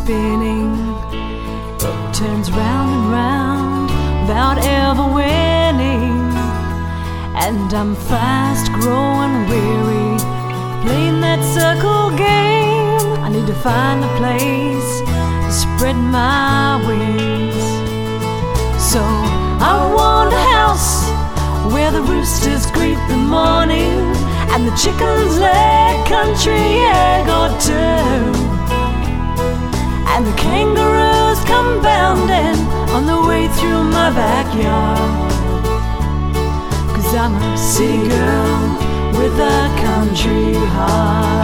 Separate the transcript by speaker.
Speaker 1: spinning, it turns round and round without ever winning. And I'm fast growing weary playing that circle game. I need to find a place to spread my wings. So I want a house where the roosters greet the morning and the chickens lay country egg or two, and the kangaroos come bounding on the way through my backyard. 'Cause I'm a city girl with a country heart.